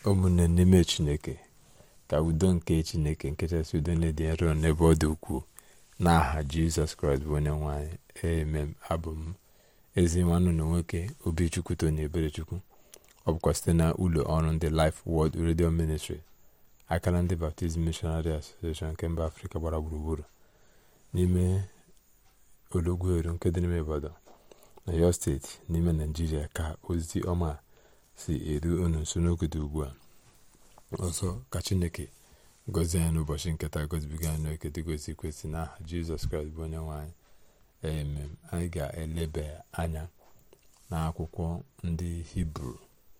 ụmụnne n'ime Chineke, ka udo nke Chineke nke kachasị udo na-edị nro n'ebe ọ dị ukwuu n'aha Jizọs Kraịst bụ onye nwe anyị. Amen. Abụ m ezi nwanne na nwoke Obichukwu Tony Eberechukwu. Ọ bụkwa site na ụlọ ọrụ ndị Life Word Radio Ministry, akara ndị Baptist Missionary Association nke mba Afrịka gbara gburugburu, n'ime Ologweru nke dị n'ime Ibadan na Ọyọ steeti n'ime Naịjirịa, ka ozi ọma si eru unu nso n'oge dị ugbu a. Ọzọ ka Chineke gọzie anyị n'ụbọchị nketa, gọzibiga anyị n'oke dị gozi kwesị n'aha Jizọs Kraịst bụ onye nwe anyị. Amen. Anyị ga-eleba anya n'akwụkwọ ndị Hibru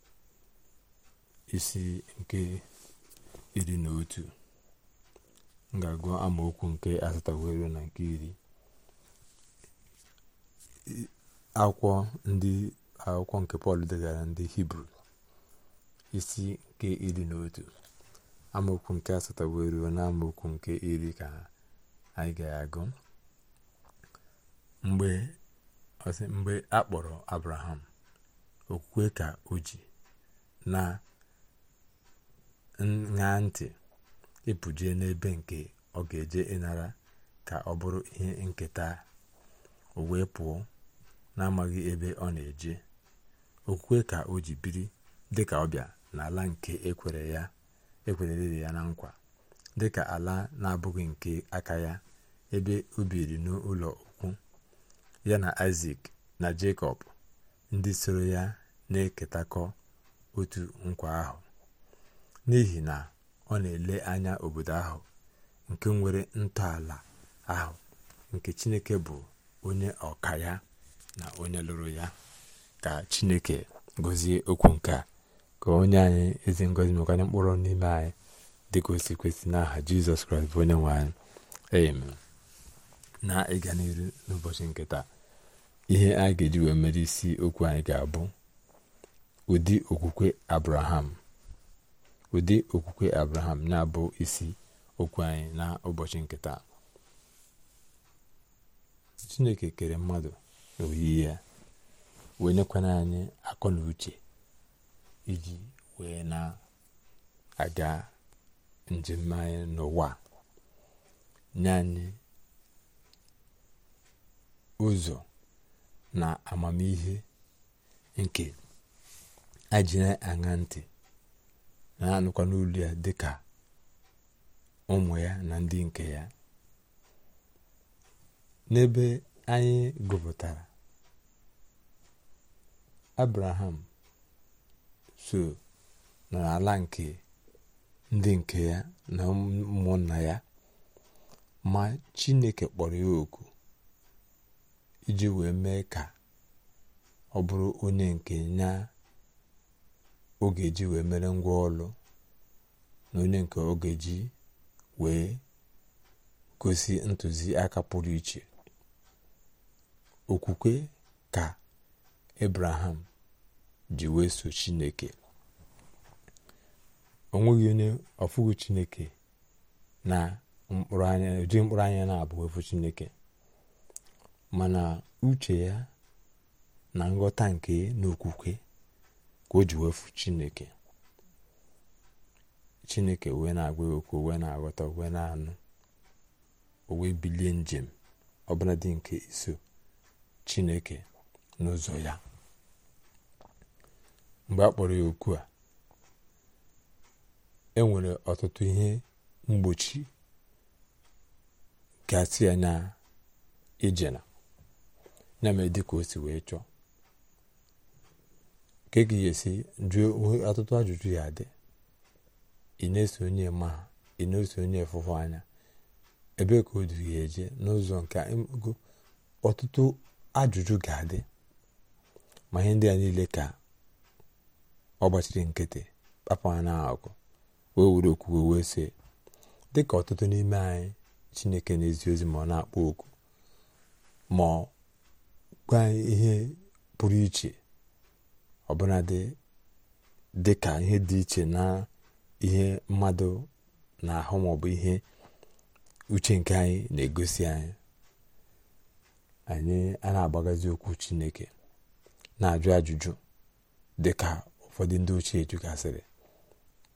isi nke 11. M ga-agụ amaokwu nke 8 na nke 10. Akwụkwọ nke Pọl degara ndị Hibru isi nke 11 amaokwu nke 8 na amaokwu nke 10 ka anyị ga-agụ. Mgbe a kpọrọ Abraham, okwukwe ka o ji na ṅaa ntị ịpụje n'ebe nke ọ ga-eje ịnara ka ọ bụrụ ihe nketa. O wee pụọ n'amaghị ebe ọ na-eje. Okwukwe ka o ji biri dịka ọbịa n'ala nke ekwerere ya na nkwa, dịka ala na-abụghị nke aka ya, ebe o biri n'ụlọ ukwu ya na Aịzik na Jekọb, ndị soro ya na-eketakọ otu nkwa ahụ. N'ihi na ọ na-ele anya obodo ahụ nke nwere ntọala ahụ, nke Chineke bụ onye ọka ya na onye lụrụ ya. Ka Chineke gọzie okwu nke a, ka onye anyị ezi ngọzi maka anyị mkpụrụ n'ime anyị dịka o si kwesị n'aha Jizọs Kraịst bụ onye nwe anyị. Amen. Na ịga n'iru n'ụbọchị nke taa, ihe anyị ga-eji wee mere isi okwu anyị ga-abụ ụdị okwukwe Abraham. Ụdị okwukwe Abraham na-abụ isi okwu anyị na ụbọchị nke taa. Chineke kere mmadụ n'oyiyi ya, wee nyekwana anyị akọ na uche iji wee na-aga njem anyị n'ụwa, nye anyị ụzọ na amamihe nke anyị na-aṅa ntị na-anụkwa n'olu ya dịka ụmụ ya na ndị nke ya. N'ebe anyị gụpụtara, Abraham so n'ala nke ndị nke ya na ụmụnna ya, ma Chineke kpọrọ ya oku iji wee mee ka ọ bụrụ onye nke ya oge ji wee mere ngwa ọlụ, na onye nke oge ji wee gosi ntụziaka pụrụ iche. Okwukwe ka Abraham ji wee so Chineke. O nweghị onye ọfụghị Chineke na ụdị mkpụrụ anya na-abụ efu Chineke, mana uche ya na nghọta nke n'okwukwe ka o ji wefu Chineke. Chineke wee na-agwa okwu, wee na-aghọta, wee na-anụ, o wee bilie njem ọbụla dị nke iso Chineke n'ụzọ ya. Mgbe a kpọrọ ya okwu a, e nwere ọtụtụ ihe mgbochi gasị ya na ijena ya mere dịka o si wee chọọ. Ka gị esi jụọ ọtụtụ ajụjụ ya dị, ị na-eso onye ma ha, ị na-eso onye efufu anya, ebe ka o duru ya eje n'ụzọ nke ọtụtụ ajụjụ ga-adị. Ma ihe ndị a niile ka ọ gbachiri nkịtị, kpapụ ha n'akụ, wee were okwukwe wee sị, dịka ọtụtụ n'ime anyị, Chineke na-ezi ozi ma ọ na-akpọ oku, ma ọ gwa anyị ihe pụrụ iche, ọbụna dịka ihe dị iche na ihe mmadụ na-ahụ, maọbụ ihe uche nke anyị na-egosi anyị a na-agbagazi okwu Chineke na-ajụ ajụjụ dịka ụfọdụ ndị ochie jụgasịrị.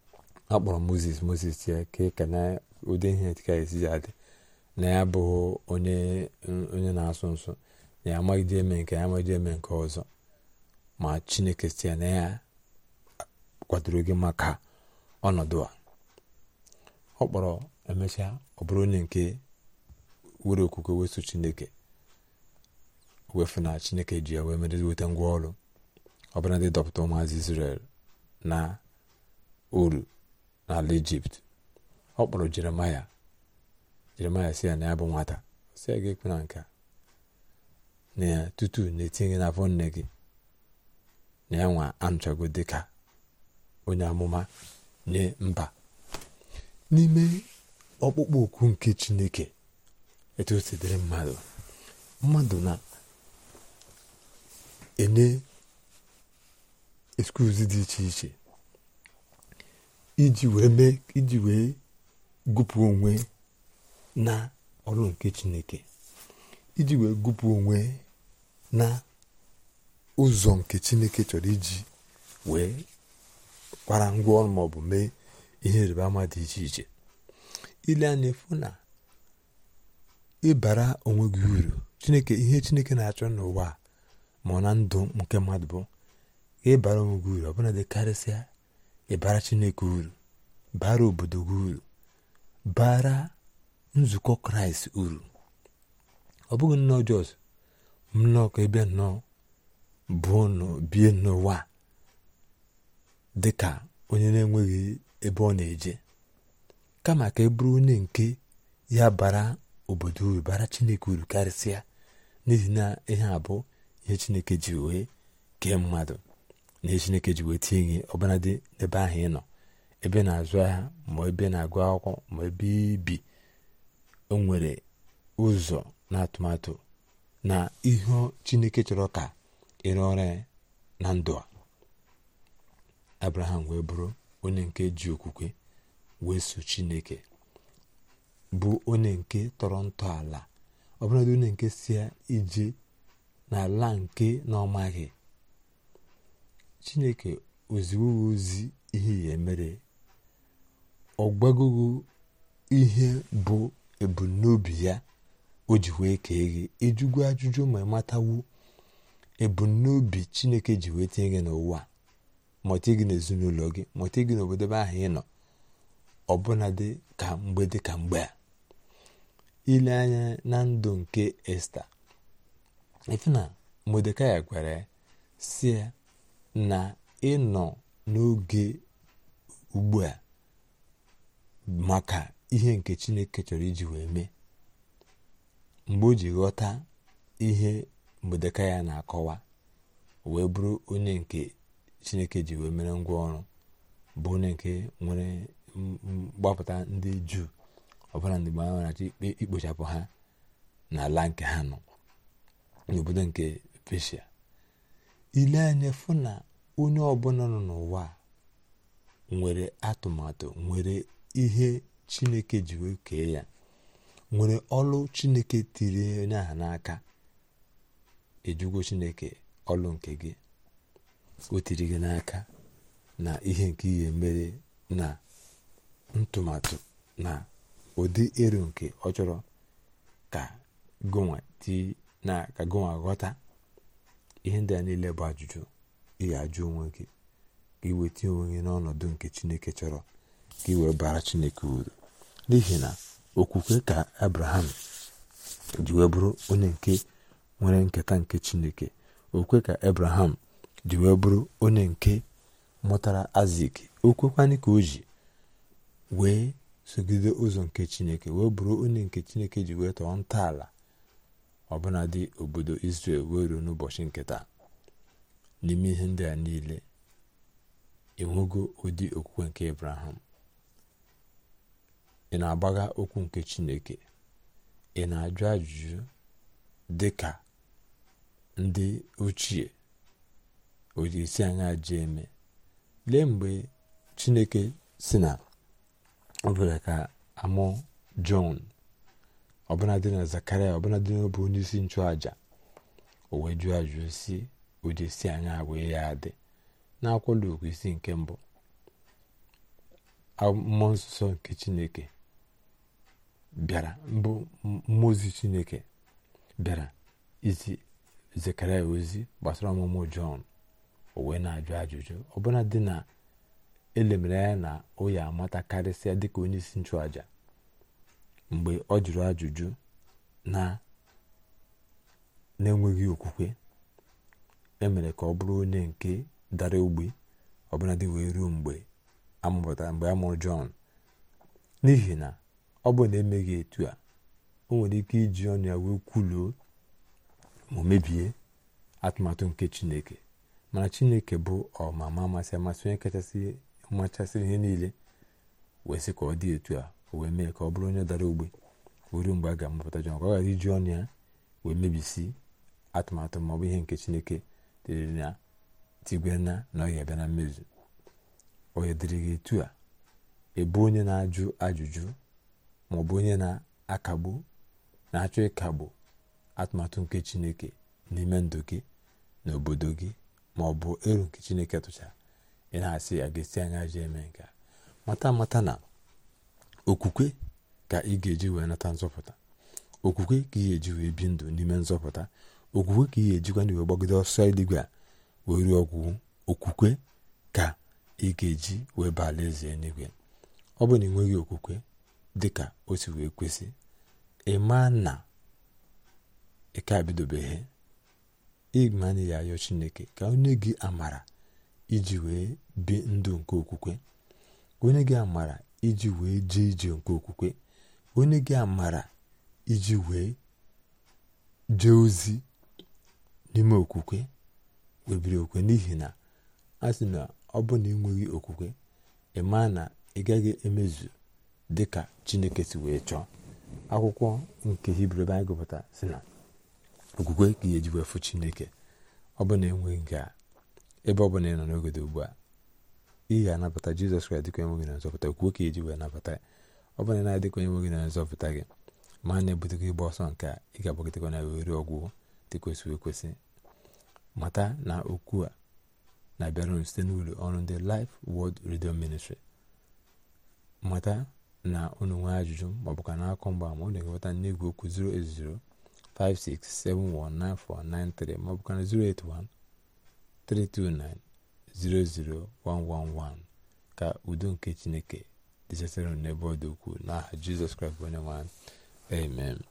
akpọrọ Moses ya ka na ụdị ihe ka esi adị na ya bụghị onye na-asụ nsụ na ya amaghịde eme nke ya amaghịde eme nke ọzọ, ma Chineke si ya na ya kwadoro gị maka ọnọdụ a. Ọ kpọrọ emechaa ọ bụrụ onye nke were okwukwe weso Chineke, wefu na Chineke ji ya wee weta ngwa ọrụ ọbụla dị dọpụta ụmụazị Izrel na uru n'ala Ijipt. Ọ kpọrọ Jeremaya si ya na ya bụ nwata, si ya ga-ekwu na nka na ya tutu na-etinye n'afọ nne gị na ya nwa anụchago dịka onye amụma nye mba. N'ime ọkpụkpọ okwu nke Chineke, etu o si dịrị mmadụ na-enye ekskuzi dị iche iche iji wee gụpụ onwe na ọrụ nke Chineke, iji wee gụpụ onwe na ụzọ nke Chineke chọrọ iji wee kwara ngwa ọrụ maọbụ mee ihe ịrịba ama dị iche iche. Ile anya efu na ịbara onwe gị uru. Ihe Chineke na-achọ n'ụwa ma ọ na ndụ nke mmadụ bụ ịbara onwe gị uru, ọbụla dị karịsịa ịbara Chineke uru, bara obodo gị uru, bara nzukọ Kraịst uru. Ọ bụghị nnọọ jọs nnọọ ka ebe nnọọ bụ bie n'ụwa dịka onye na-enweghị ebe ọ na-eje, kama ka e bụrụ onye nke ya bara obodo uru, bara Chineke uru karịsịa, n'ihi na ihe a bụ ihe Chineke ji wee kee mmadụ na ihe Chineke ji wee tinye ọbụla dị n'ebe ahụ ị nọ, ebe na-azụ ahịa ma ebe na-agụ akwụkwọ ma ebe ibi. O nwere ụzọ na atụmatụ na ihe Chineke chọrọ ka ịrụ ọrụ na ndụ a. Abraham wee bụrụ onye nke ji okwukwe wee so Chineke, bụ onye nke tọrọ ntọala, ọbụladị onye nke si ije n'ala nke na ọmaghị. Chineke oziwo ozi ihe ya emere, ọ gbagogo ihe bụ ebumnobi ya o ji wee kee gị, ejugwu ajụjụ ma matawu ebumnobi Chineke ji wee tinye gị n'ụwa, ma tinye gị n'ezinụlọ gị, ma tinye gị n'obodo ebe ahụ ị nọ, ọbụladị ka mgbe a. Ile anya na ndụ nke Esta, efu na Modekai gwara ya si ya na ịnọ n'oge ugbu a maka ihe nke Chineke chọrọ iji wee mee. Mgbe o ji ghọta ihe Modekai na-akọwa, wee bụrụ onye nke Chineke ji wee mere ngwa ọrụ, bụ onye nke nwere gbapụta ndị Juu ọbụla ndị gbara na-achọ ikpochapụ ha n'ala nke ha nọ n'obodo nke Peshia. Ile anya fụ na onye ọbụla nọ n'ụwa nwere atụmatụ, nwere ihe Chineke ji wee kee ya, nwere ọlụ Chineke tiri onye ahụ n'aka. Ejugo Chineke ọlụ nke gị, o tiri gị n'aka na ihe nke ihe mere na ntụmatụ na ụdị eru nke ọ chọrọ ka gụnwa ghọta. Ihe ndị a niile bụ ajụjụ ị ga-ajụ onwe gị, ka ị weta onwe gị n'ọnọdụ nke Chineke chọrọ ka ị wee bara Chineke uru. N'ihi na okwukwe ka Abraham ji wee bụrụ onye nke nwere nketa nke Chineke. Okwukwe ka Abraham ji wee bụrụ onye nke mụtara Aịzik. Okwekwanye ka o ji wee sogide ụzọ nke Chineke, wee bụrụ onye nke Chineke ji wee tọọ ntọala ọbụnadị obodo Izrel wee ruo n'ụbọchị nke taa. N'ime ihe ndị a niile, enwego ụdị okwukwe nke Abraham. Ị na-agbagha okwu nke Chineke, ị na-ajụ ajụjụ dị ka ndị ochie o ji esi anya ji eme. Lee mgbe Chineke si na ọ bụla ka amụ Jọn, ọbụladị na Zakaraya, ọbụladị na ọ bụ onye isi nchụaja, o wee jụọ ajụjụ si o ji esi anya wee ya adị. N'akwụkwọ Luk isi nke 1, mmụọ nsọ nke Chineke bịara, mbụ mmụọ ozi Chineke bịara izi Zekaraya ozi gbasara ọmụmụ Jọn. O wee na-ajụ ajụjụ, ọbụna dị na elemere ya na o ya amata karịsịa dịka onye isi nchụaja. Mgbe ọ jụrụ ajụjụ na-enweghị okwukwe, emere ka ọ bụrụ onye nke dara ogbi, ọbụna dị wee ruo mgbe a mụrụ Jọn. N'ihi na ọ bụ na emeghị etu a, o nwere ike iji ọnụ ya wee kwuluo ma mebie atụmatụ nke Chineke. Mana Chineke bụ ọmama amasị onye kachasị machasịrị ihe niile, wee sị ka ọ dị etu a, o wee mee ka ọ bụrụ onye dara ogbe ruo mgbe a ga-amụpụta Jọn, ka ọ ghara iji ọnụ ya wee mebisi atụmatụ maọbụ ihe nke Chineke dịrị na tigwe na ọ ga-abịa na mmezu. O dịrị gị etu a, ebe onye na-ajụ ajụjụ maọbụ onye na-akagbu, na-achọ ịkagbu atụmatụ nke Chineke n'ime ndụ gị na obodo gị, maọbụ ero nke Chineke tụchara, ị na-asị ya ga-esi anya ji eme nke a. Mata na okwukwe ka ị ga-eji wee nata nzọpụta. Okwukwe ka ị ga-eji wee bi ndụ n'ime nzọpụta. Okwukwe ka ị ga-ejikwa wee gbagide ọsọ eluigwe a wee ruo ọgwụgwụ. Okwukwe ka ị ga-eji wee baa alaeze eluigwe. Ọ bụ na ị nweghị okwukwe dịka o si wee kwesị, ị maa na ị ka bidobeghị ịmanye ya ayọ Chineke ka onye gị amara iji wee bi ndụ nke okwukwe, onye gị amara iji wee jee ije nke okwukwe, onye gị amara iji wee jee ozi n'ime okwukwe, webiri okwukwe. N'ihi na a sị na ọ bụ na ị nweghị okwukwe, ị maa na ị gaghị emezu dịka Chineke si wee chọọ. Akwụkwọ nke Hibru ebe anyị gụpụtara sị na okwukwe ka ihe eji wee fụ Chineke. Ọ bụ na enweghị nke a, ebe ọ bụ na ị nọ n'oge dị ugbu a, ị ga-anabata Jizọs Kraịst dịka onye nwe gị na nzọpụta. Okwukwe ka eji wee nabata ya. Ọ bụ na ị na-adịka onye nwe gị na nzọpụta gị, ma na-ebutekwa ịgba ọsọ nke a, ị ga-agbagitekwa na were ọgwụgwụ dịka o si wee kwesị. Mata na okwu a na-abịara site n'ụlọ ọrụ ndị Life Word Radio Ministry. Mata na unu nwee ajụjụ maọbụ ka na-akọ mgbaama, unu ga-enweta n'igwe okwu 08056719493 maọbụ ka na 08132900111. Ka udo nke Chineke dịchasịrị n'ebe ọ dị ukwuu n'aha Jizọs Kraịst bụ onye nwe anyị. Amen.